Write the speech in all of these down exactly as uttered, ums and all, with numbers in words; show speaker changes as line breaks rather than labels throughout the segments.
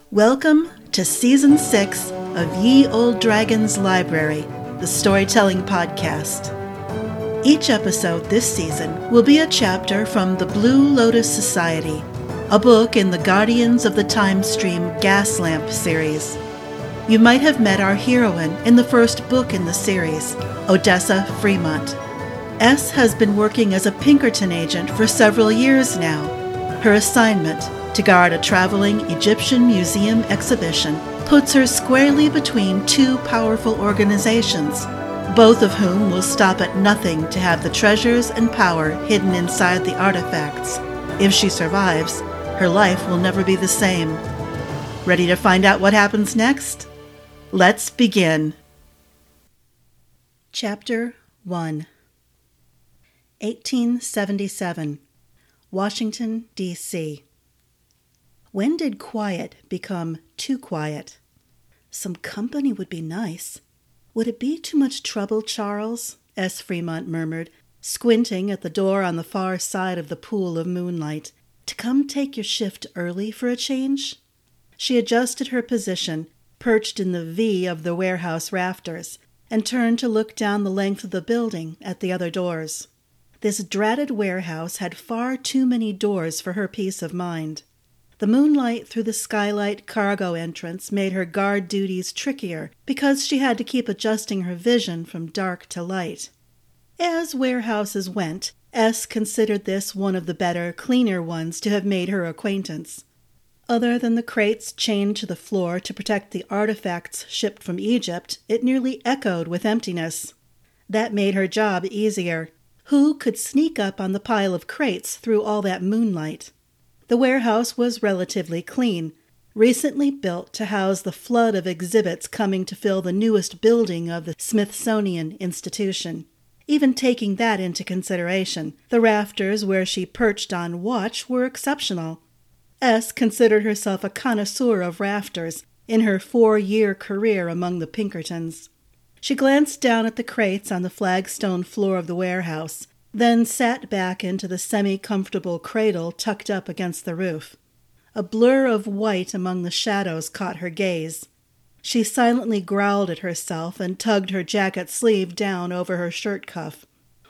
Welcome to Season six of Ye Old Dragons Library, the storytelling podcast. Each episode this season will be a chapter from the Blue Lotus Society, a book in the Guardians of the Time Stream Gaslamp series. You might have met our heroine in the first book in the series, Odessa Fremont. S has been working as a Pinkerton agent for several years now. Her assignment, to guard a traveling Egyptian museum exhibition, puts her squarely between two powerful organizations, both of whom will stop at nothing to have the treasures and power hidden inside the artifacts. If she survives, her life will never be the same. Ready to find out what happens next? Let's begin. Chapter one. eighteen seventy-seven, Washington, D C When did quiet become too quiet? Some company would be nice. Would it be too much trouble, Charles? S. Fremont murmured, squinting at the door on the far side of the pool of moonlight. To come take your shift early for a change? She adjusted her position, perched in the V of the warehouse rafters, and turned to look down the length of the building at the other doors. This dratted warehouse had far too many doors for her peace of mind. The moonlight through the skylight cargo entrance made her guard duties trickier because she had to keep adjusting her vision from dark to light. As warehouses went, S considered this one of the better, cleaner ones to have made her acquaintance. Other than the crates chained to the floor to protect the artifacts shipped from Egypt, it nearly echoed with emptiness. That made her job easier. Who could sneak up on the pile of crates through all that moonlight? The warehouse was relatively clean, recently built to house the flood of exhibits coming to fill the newest building of the Smithsonian Institution. Even taking that into consideration, the rafters where she perched on watch were exceptional. S considered herself a connoisseur of rafters in her four-year career among the Pinkertons. She glanced down at the crates on the flagstone floor of the warehouse, then sat back into the semi-comfortable cradle tucked up against the roof. A blur of white among the shadows caught her gaze. She silently growled at herself and tugged her jacket sleeve down over her shirt cuff.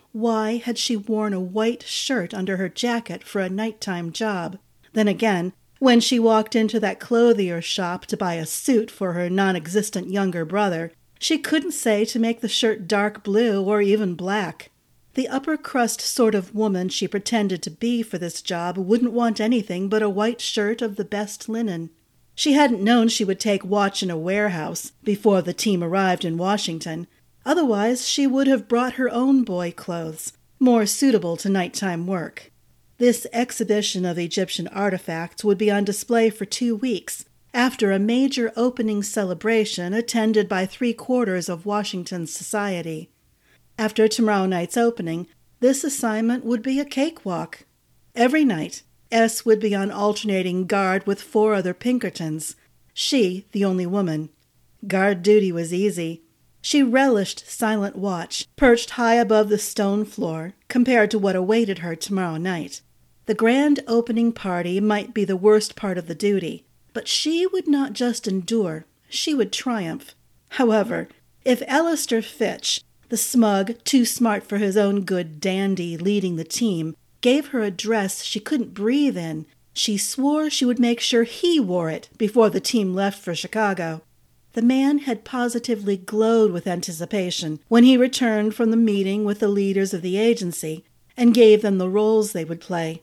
Why had she worn a white shirt under her jacket for a nighttime job? Then again, when she walked into that clothier shop to buy a suit for her non-existent younger brother, she couldn't say to make the shirt dark blue or even black. The upper-crust sort of woman she pretended to be for this job wouldn't want anything but a white shirt of the best linen. She hadn't known she would take watch in a warehouse before the team arrived in Washington. Otherwise, she would have brought her own boy clothes, more suitable to nighttime work. This exhibition of Egyptian artifacts would be on display for two weeks, after a major opening celebration attended by three-quarters of Washington's society. After tomorrow night's opening, this assignment would be a cakewalk. Every night, S would be on alternating guard with four other Pinkertons, she the only woman. Guard duty was easy. She relished silent watch, perched high above the stone floor, compared to what awaited her tomorrow night. The grand opening party might be the worst part of the duty, but she would not just endure, she would triumph. However, if Alistair Fitch, the smug, too smart for his own good dandy leading the team, gave her a dress she couldn't breathe in, she swore she would make sure he wore it before the team left for Chicago. The man had positively glowed with anticipation when he returned from the meeting with the leaders of the agency and gave them the roles they would play.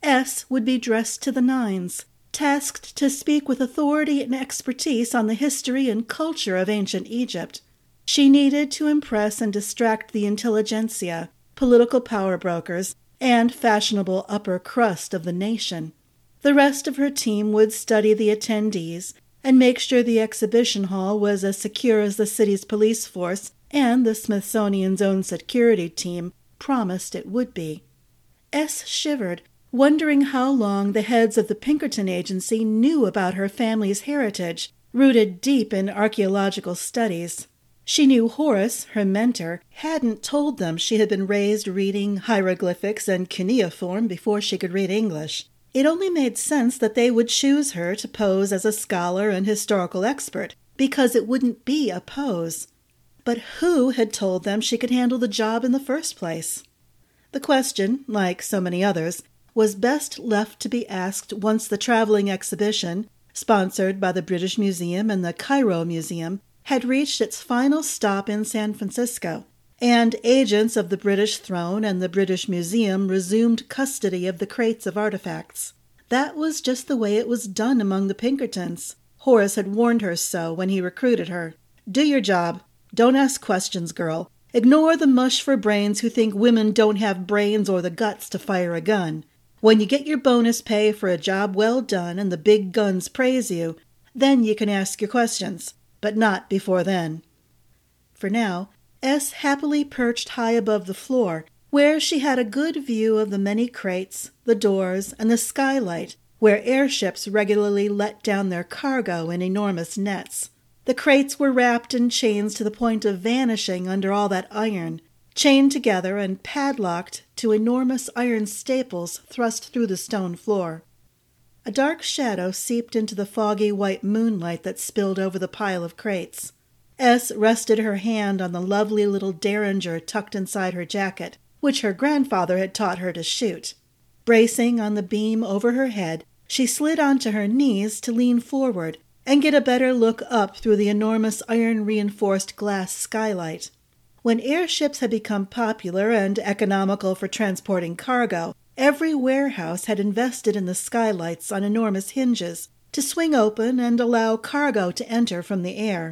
S would be dressed to the nines, tasked to speak with authority and expertise on the history and culture of ancient Egypt. She needed to impress and distract the intelligentsia, political power brokers, and fashionable upper crust of the nation. The rest of her team would study the attendees and make sure the exhibition hall was as secure as the city's police force and the Smithsonian's own security team promised it would be. S shivered, wondering how long the heads of the Pinkerton Agency knew about her family's heritage, rooted deep in archaeological studies. She knew Horace, her mentor, hadn't told them she had been raised reading hieroglyphics and cuneiform before she could read English. It only made sense that they would choose her to pose as a scholar and historical expert, because it wouldn't be a pose. But who had told them she could handle the job in the first place? The question, like so many others, was best left to be asked once the traveling exhibition, sponsored by the British Museum and the Cairo Museum, had reached its final stop in San Francisco, and agents of the British throne and the British Museum resumed custody of the crates of artifacts. That was just the way it was done among the Pinkertons. Horace had warned her so when he recruited her. Do your job. Don't ask questions, girl. Ignore the mush for brains who think women don't have brains or the guts to fire a gun. When you get your bonus pay for a job well done and the big guns praise you, then you can ask your questions, but not before then. For now, S happily perched high above the floor, where she had a good view of the many crates, the doors, and the skylight, where airships regularly let down their cargo in enormous nets. The crates were wrapped in chains to the point of vanishing under all that iron, chained together and padlocked to enormous iron staples thrust through the stone floor. A dark shadow seeped into the foggy white moonlight that spilled over the pile of crates. S rested her hand on the lovely little derringer tucked inside her jacket, which her grandfather had taught her to shoot. Bracing on the beam over her head, she slid onto her knees to lean forward and get a better look up through the enormous iron-reinforced glass skylight. When airships had become popular and economical for transporting cargo, every warehouse had invested in the skylights on enormous hinges to swing open and allow cargo to enter from the air.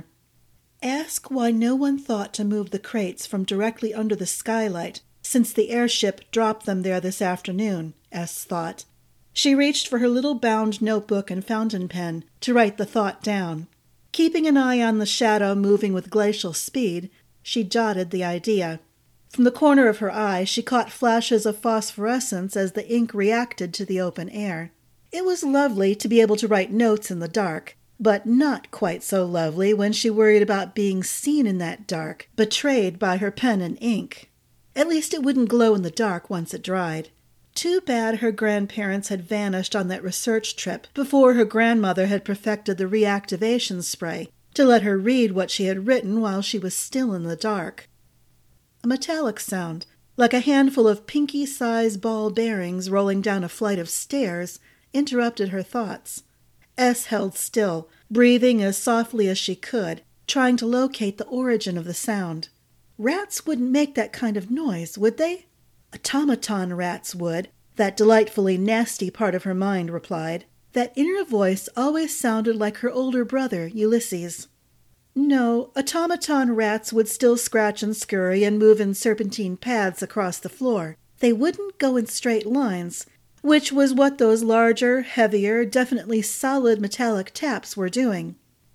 Ask why no one thought to move the crates from directly under the skylight, since the airship dropped them there this afternoon, S thought. She reached for her little bound notebook and fountain pen to write the thought down. Keeping an eye on the shadow moving with glacial speed, she jotted the idea. From the corner of her eye she caught flashes of phosphorescence as the ink reacted to the open air. It was lovely to be able to write notes in the dark, but not quite so lovely when she worried about being seen in that dark, betrayed by her pen and ink. At least it wouldn't glow in the dark once it dried. Too bad her grandparents had vanished on that research trip before her grandmother had perfected the reactivation spray to let her read what she had written while she was still in the dark. A metallic sound, like a handful of pinky-sized ball bearings rolling down a flight of stairs, interrupted her thoughts. S held still, breathing as softly as she could, trying to locate the origin of the sound. Rats wouldn't make that kind of noise, would they? Automaton rats would, that delightfully nasty part of her mind replied. That inner voice always sounded like her older brother, Ulysses. No, automaton rats would still scratch and scurry and move in serpentine paths across the floor. They wouldn't go in straight lines, which was what those larger, heavier, definitely solid metallic taps were doing.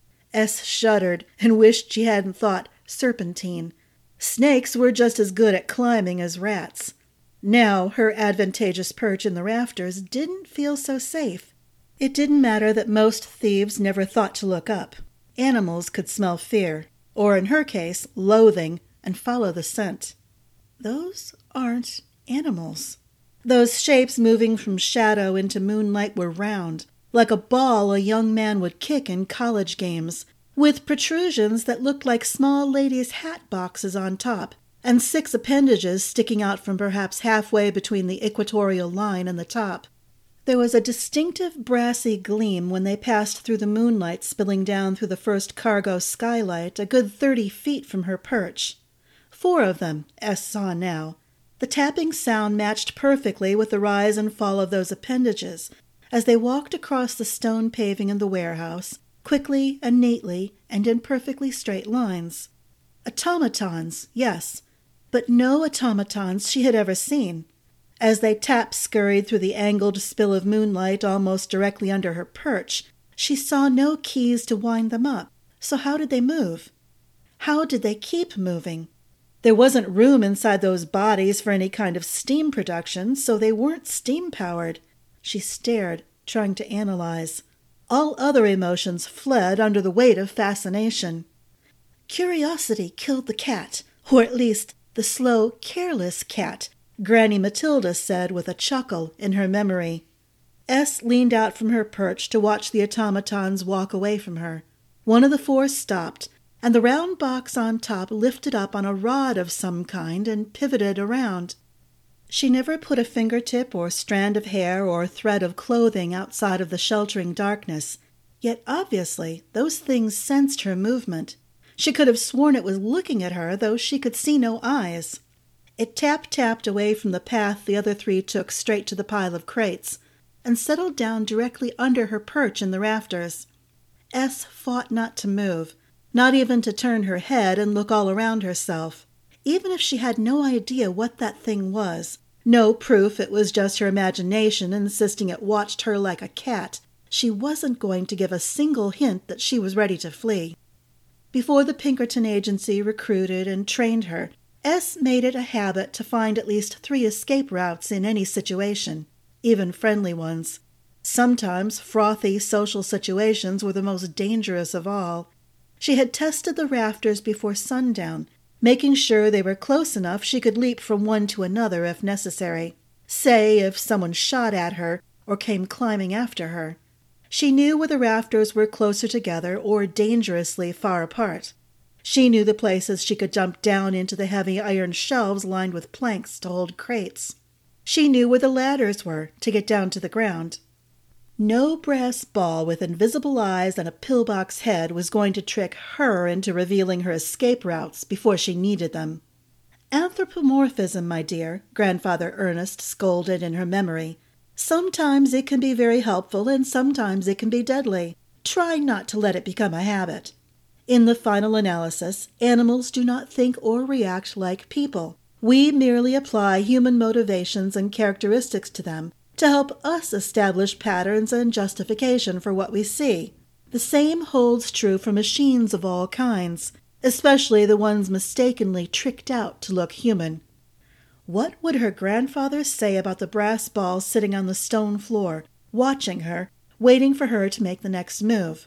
S shuddered and wished she hadn't thought serpentine. Snakes were just as good at climbing as rats. Now her advantageous perch in the rafters didn't feel so safe. It didn't matter that most thieves never thought to look up. Animals could smell fear, or in her case, loathing, and follow the scent. Those aren't animals. Those shapes moving from shadow into moonlight were round, like a ball a young man would kick in college games, with protrusions that looked like small ladies' hat boxes on top, and six appendages sticking out from perhaps halfway between the equatorial line and the top. There was a distinctive brassy gleam when they passed through the moonlight spilling down through the first cargo skylight a good thirty feet from her perch. Four of them, S saw now. The tapping sound matched perfectly with the rise and fall of those appendages as they walked across the stone paving in the warehouse, quickly and neatly and in perfectly straight lines. Automatons, yes, but no automatons she had ever seen. As they tap-scurried through the angled spill of moonlight almost directly under her perch, she saw no keys to wind them up. So how did they move? How did they keep moving? There wasn't room inside those bodies for any kind of steam production, so they weren't steam-powered. She stared, trying to analyze. All other emotions fled under the weight of fascination. Curiosity killed the cat, or at least the slow, careless cat, Granny Matilda said with a chuckle in her memory. S leaned out from her perch to watch the automatons walk away from her. One of the four stopped, and the round box on top lifted up on a rod of some kind and pivoted around. She never put a fingertip or strand of hair or thread of clothing outside of the sheltering darkness, yet obviously those things sensed her movement. She could have sworn it was looking at her, though she could see no eyes. It tap-tapped away from the path the other three took straight to the pile of crates, and settled down directly under her perch in the rafters. S fought not to move, not even to turn her head and look all around herself. Even if she had no idea what that thing was, no proof it was just her imagination insisting it watched her like a cat, she wasn't going to give a single hint that she was ready to flee. Before the Pinkerton Agency recruited and trained her, S made it a habit to find at least three escape routes in any situation, even friendly ones. Sometimes frothy social situations were the most dangerous of all. She had tested the rafters before sundown, making sure they were close enough she could leap from one to another if necessary, say if someone shot at her or came climbing after her. She knew where the rafters were closer together or dangerously far apart. She knew the places she could jump down into the heavy iron shelves lined with planks to hold crates. She knew where the ladders were to get down to the ground. No brass ball with invisible eyes and a pillbox head was going to trick her into revealing her escape routes before she needed them. Anthropomorphism, my dear, Grandfather Ernest scolded in her memory. Sometimes it can be very helpful and sometimes it can be deadly. Try not to let it become a habit. In the final analysis, animals do not think or react like people. We merely apply human motivations and characteristics to them to help us establish patterns and justification for what we see. The same holds true for machines of all kinds, especially the ones mistakenly tricked out to look human. What would her grandfather say about the brass ball sitting on the stone floor, watching her, waiting for her to make the next move?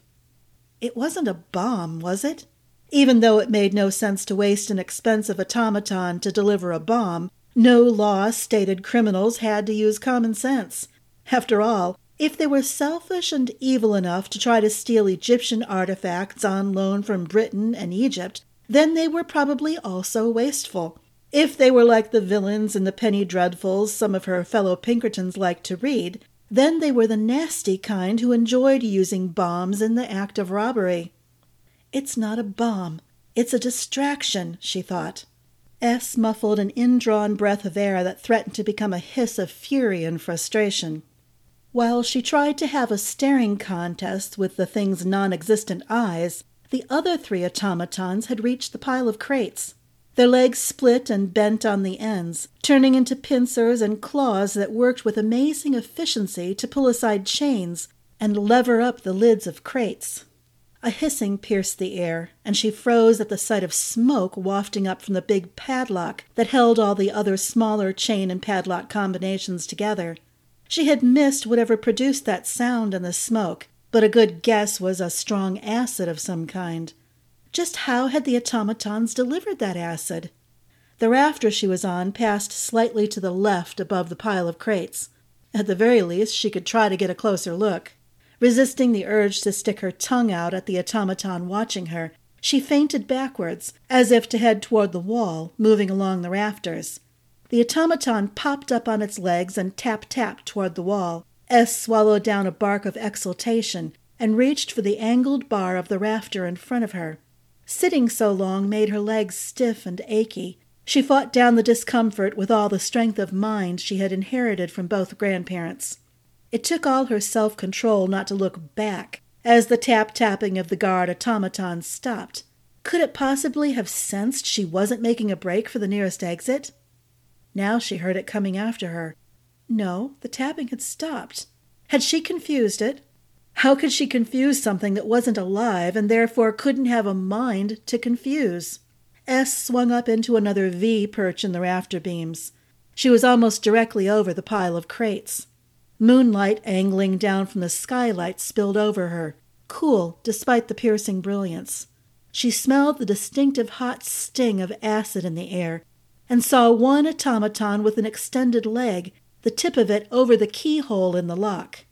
It wasn't a bomb, was it? Even though it made no sense to waste an expensive automaton to deliver a bomb, no law stated criminals had to use common sense. After all, if they were selfish and evil enough to try to steal Egyptian artifacts on loan from Britain and Egypt, then they were probably also wasteful. If they were like the villains in the penny dreadfuls some of her fellow Pinkertons liked to read, then they were the nasty kind who enjoyed using bombs in the act of robbery. It's not a bomb. It's a distraction, she thought. S muffled an indrawn breath of air that threatened to become a hiss of fury and frustration. While she tried to have a staring contest with the thing's non-existent eyes, the other three automatons had reached the pile of crates. Their legs split and bent on the ends, turning into pincers and claws that worked with amazing efficiency to pull aside chains and lever up the lids of crates. A hissing pierced the air, and she froze at the sight of smoke wafting up from the big padlock that held all the other smaller chain and padlock combinations together. She had missed whatever produced that sound and the smoke, but a good guess was a strong acid of some kind. Just how had the automatons delivered that acid? The rafter she was on passed slightly to the left above the pile of crates. At the very least, she could try to get a closer look. Resisting the urge to stick her tongue out at the automaton watching her, she feinted backwards, as if to head toward the wall, moving along the rafters. The automaton popped up on its legs and tap-tapped toward the wall. S swallowed down a bark of exultation and reached for the angled bar of the rafter in front of her. Sitting so long made her legs stiff and achy. She fought down the discomfort with all the strength of mind she had inherited from both grandparents. It took all her self-control not to look back as the tap-tapping of the guard automaton stopped. Could it possibly have sensed she wasn't making a break for the nearest exit? Now she heard it coming after her. No, the tapping had stopped. Had she confused it? How could she confuse something that wasn't alive and therefore couldn't have a mind to confuse? S swung up into another V perch in the rafter beams. She was almost directly over the pile of crates. Moonlight angling down from the skylight spilled over her, cool despite the piercing brilliance. She smelled the distinctive hot sting of acid in the air and saw one automaton with an extended leg, the tip of it over the keyhole in the lock.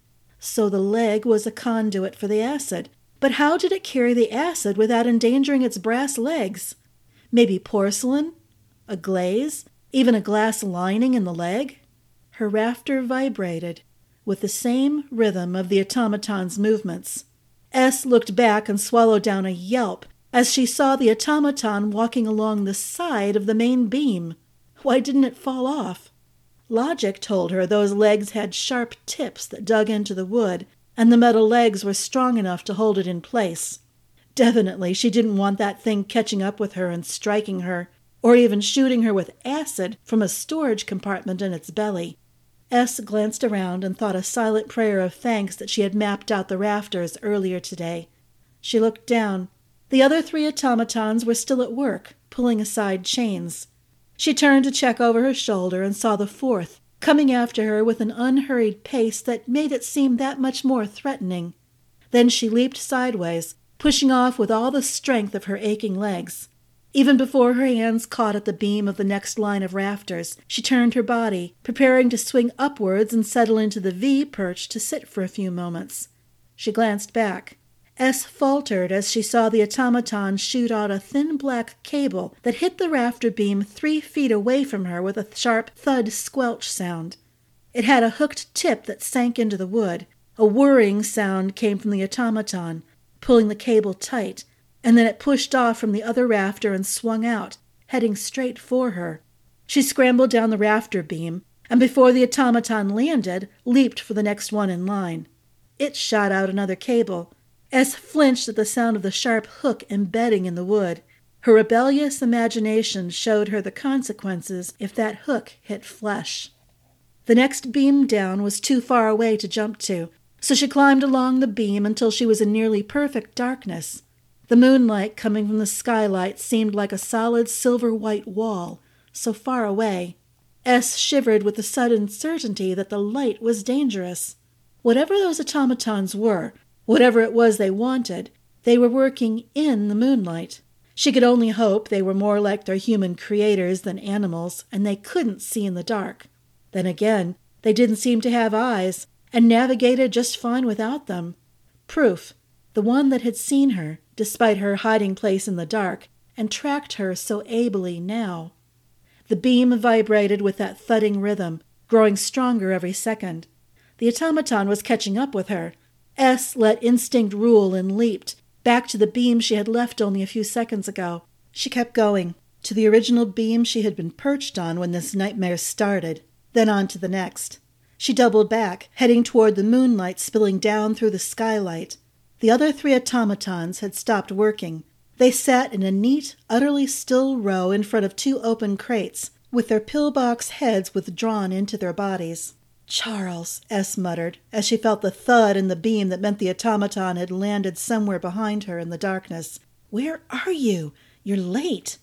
So the leg was a conduit for the acid. But how did it carry the acid without endangering its brass legs? Maybe porcelain? A glaze? Even a glass lining in the leg? Her rafter vibrated with the same rhythm of the automaton's movements. S looked back and swallowed down a yelp as she saw the automaton walking along the side of the main beam. Why didn't it fall off? Logic told her those legs had sharp tips that dug into the wood, and the metal legs were strong enough to hold it in place. Definitely she didn't want that thing catching up with her and striking her, or even shooting her with acid from a storage compartment in its belly. S glanced around and thought a silent prayer of thanks that she had mapped out the rafters earlier today. She looked down. The other three automatons were still at work, pulling aside chains. She turned to check over her shoulder and saw the fourth, coming after her with an unhurried pace that made it seem that much more threatening. Then she leaped sideways, pushing off with all the strength of her aching legs. Even before her hands caught at the beam of the next line of rafters, she turned her body, preparing to swing upwards and settle into the V perch to sit for a few moments. She glanced back. S faltered as she saw the automaton shoot out a thin black cable that hit the rafter beam three feet away from her with a sharp thud squelch sound. It had a hooked tip that sank into the wood. A whirring sound came from the automaton, pulling the cable tight, and then it pushed off from the other rafter and swung out, heading straight for her. She scrambled down the rafter beam, and before the automaton landed, leaped for the next one in line. It shot out another cable. S flinched at the sound of the sharp hook embedding in the wood. Her rebellious imagination showed her the consequences if that hook hit flesh. The next beam down was too far away to jump to, so she climbed along the beam until she was in nearly perfect darkness. The moonlight coming from the skylight seemed like a solid silver-white wall, so far away. S shivered with the sudden certainty that the light was dangerous. Whatever those automatons were, whatever it was they wanted, they were working in the moonlight. She could only hope they were more like their human creators than animals, and they couldn't see in the dark. Then again, they didn't seem to have eyes, and navigated just fine without them. Proof, the one that had seen her, despite her hiding place in the dark, and tracked her so ably now. The beam vibrated with that thudding rhythm, growing stronger every second. The automaton was catching up with her. S let instinct rule and leaped, back to the beam she had left only a few seconds ago. She kept going, to the original beam she had been perched on when this nightmare started, then on to the next. She doubled back, heading toward the moonlight spilling down through the skylight. The other three automatons had stopped working. They sat in a neat, utterly still row in front of two open crates, with their pillbox heads withdrawn into their bodies. "Charles," S muttered, as she felt the thud in the beam that meant the automaton had landed somewhere behind her in the darkness. "Where are you? You're late."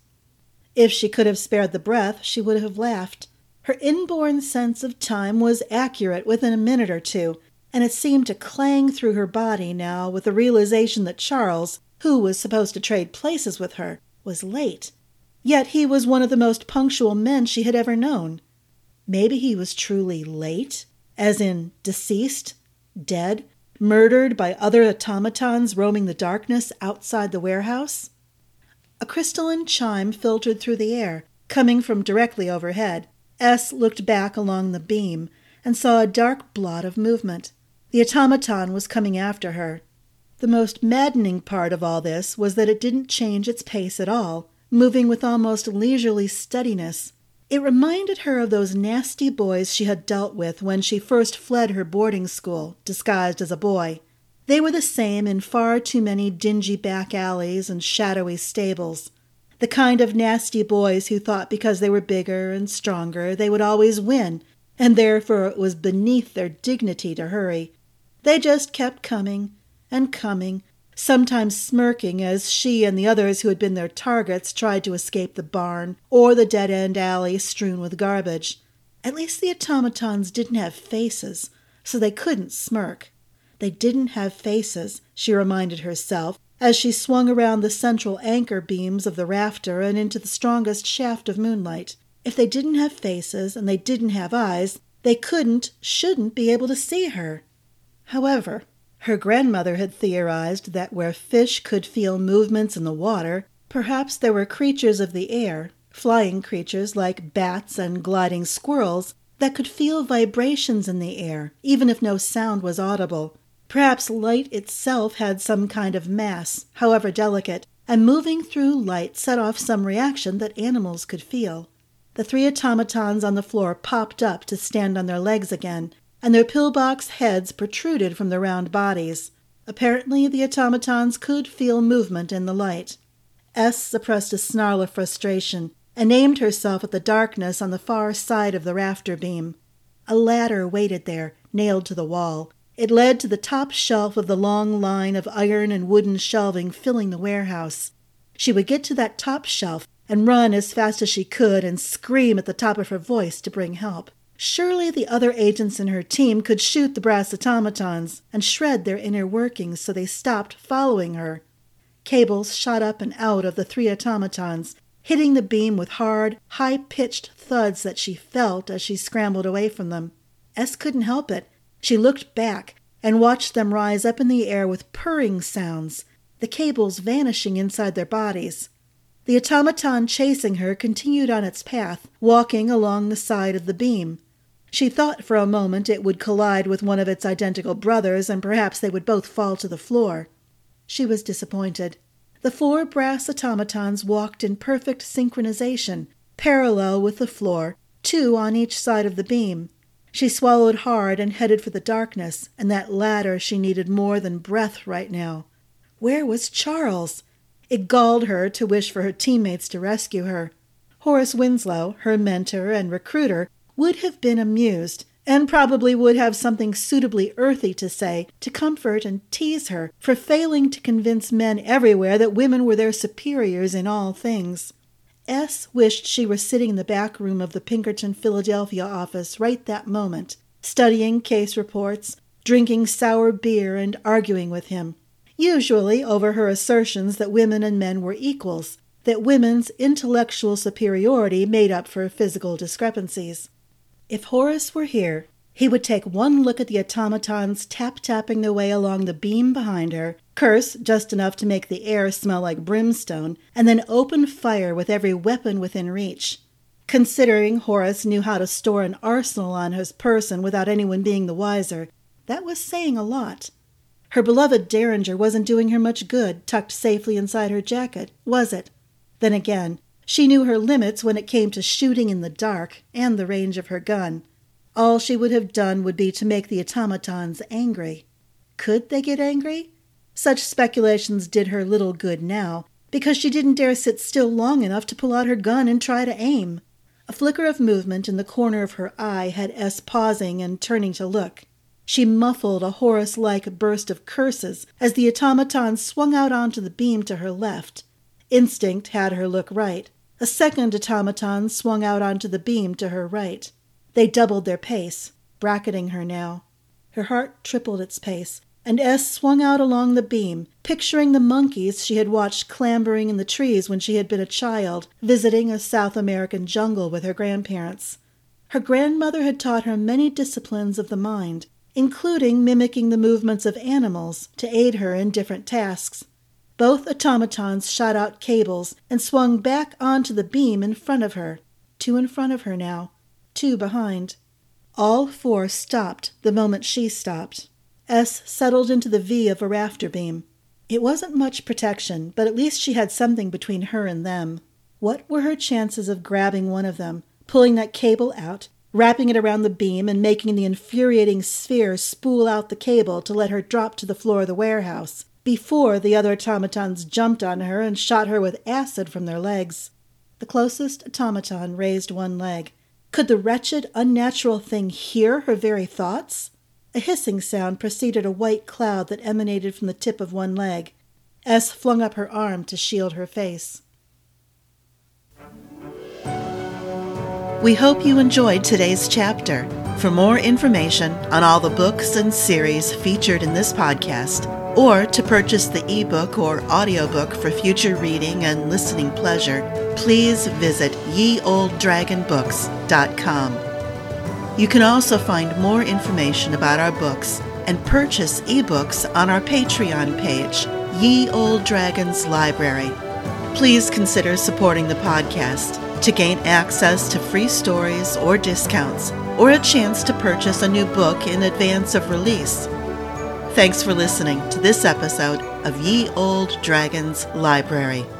If she could have spared the breath, she would have laughed. Her inborn sense of time was accurate within a minute or two, and it seemed to clang through her body now with the realization that Charles, who was supposed to trade places with her, was late. Yet he was one of the most punctual men she had ever known. Maybe he was truly late, as in deceased, dead, murdered by other automatons roaming the darkness outside the warehouse. A crystalline chime filtered through the air, coming from directly overhead. S looked back along the beam and saw a dark blot of movement. The automaton was coming after her. The most maddening part of all this was that it didn't change its pace at all, moving with almost leisurely steadiness. It reminded her of those nasty boys she had dealt with when she first fled her boarding school, disguised as a boy. They were the same in far too many dingy back alleys and shadowy stables. The kind of nasty boys who thought because they were bigger and stronger they would always win, and therefore it was beneath their dignity to hurry. They just kept coming and coming, sometimes smirking as she and the others who had been their targets tried to escape the barn or the dead-end alley strewn with garbage. At least the automatons didn't have faces, so they couldn't smirk. They didn't have faces, she reminded herself, as she swung around the central anchor beams of the rafter and into the strongest shaft of moonlight. If they didn't have faces and they didn't have eyes, they couldn't, shouldn't be able to see her. However, her grandmother had theorized that where fish could feel movements in the water, perhaps there were creatures of the air, flying creatures like bats and gliding squirrels, that could feel vibrations in the air, even if no sound was audible. Perhaps light itself had some kind of mass, however delicate, and moving through light set off some reaction that animals could feel. The three automatons on the floor popped up to stand on their legs again, and their pillbox heads protruded from their round bodies. Apparently the automatons could feel movement in the light. S suppressed a snarl of frustration and aimed herself at the darkness on the far side of the rafter beam. A ladder waited there, nailed to the wall. It led to the top shelf of the long line of iron and wooden shelving filling the warehouse. She would get to that top shelf and run as fast as she could and scream at the top of her voice to bring help. Surely the other agents in her team could shoot the brass automatons and shred their inner workings so they stopped following her. Cables shot up and out of the three automatons, hitting the beam with hard, high-pitched thuds that she felt as she scrambled away from them. S couldn't help it. She looked back and watched them rise up in the air with purring sounds, the cables vanishing inside their bodies. The automaton chasing her continued on its path, walking along the side of the beam. She thought for a moment it would collide with one of its identical brothers, and perhaps they would both fall to the floor. She was disappointed. The four brass automatons walked in perfect synchronization, parallel with the floor, two on each side of the beam. She swallowed hard and headed for the darkness, and that ladder she needed more than breath right now. Where was Charles? It galled her to wish for her teammates to rescue her. Horace Winslow, her mentor and recruiter, would have been amused, and probably would have something suitably earthy to say to comfort and tease her for failing to convince men everywhere that women were their superiors in all things. S wished she were sitting in the back room of the Pinkerton, Philadelphia office right that moment, studying case reports, drinking sour beer, and arguing with him, usually over her assertions that women and men were equals, that women's intellectual superiority made up for physical discrepancies. If Horace were here, he would take one look at the automatons tap-tapping their way along the beam behind her, curse just enough to make the air smell like brimstone, and then open fire with every weapon within reach. Considering Horace knew how to store an arsenal on his person without anyone being the wiser, that was saying a lot. Her beloved Derringer wasn't doing her much good, tucked safely inside her jacket, was it? Then again, she knew her limits when it came to shooting in the dark and the range of her gun. All she would have done would be to make the automatons angry. Could they get angry? Such speculations did her little good now, because she didn't dare sit still long enough to pull out her gun and try to aim. A flicker of movement in the corner of her eye had S pausing and turning to look. She muffled a Horace-like burst of curses as the automaton swung out onto the beam to her left. Instinct had her look right. A second automaton swung out onto the beam to her right. They doubled their pace, bracketing her now. Her heart tripled its pace, and S swung out along the beam, picturing the monkeys she had watched clambering in the trees when she had been a child, visiting a South American jungle with her grandparents. Her grandmother had taught her many disciplines of the mind, including mimicking the movements of animals to aid her in different tasks. Both automatons shot out cables and swung back onto the beam in front of her, two in front of her now, two behind. All four stopped the moment she stopped. S settled into the V of a rafter beam. It wasn't much protection, but at least she had something between her and them. What were her chances of grabbing one of them, pulling that cable out, wrapping it around the beam, and making the infuriating sphere spool out the cable to let her drop to the floor of the warehouse, before the other automatons jumped on her and shot her with acid from their legs? The closest automaton raised one leg. Could the wretched, unnatural thing hear her very thoughts? A hissing sound preceded a white cloud that emanated from the tip of one leg. S flung up her arm to shield her face. We hope you enjoyed today's chapter. For more information on all the books and series featured in this podcast, or to purchase the ebook or audiobook for future reading and listening pleasure, please visit ye old dragon books dot com. You can also find more information about our books and purchase ebooks on our Patreon page, Ye Old Dragons Library. Please consider supporting the podcast to gain access to free stories or discounts, or a chance to purchase a new book in advance of release. Thanks for listening to this episode of Ye Old Dragons Library.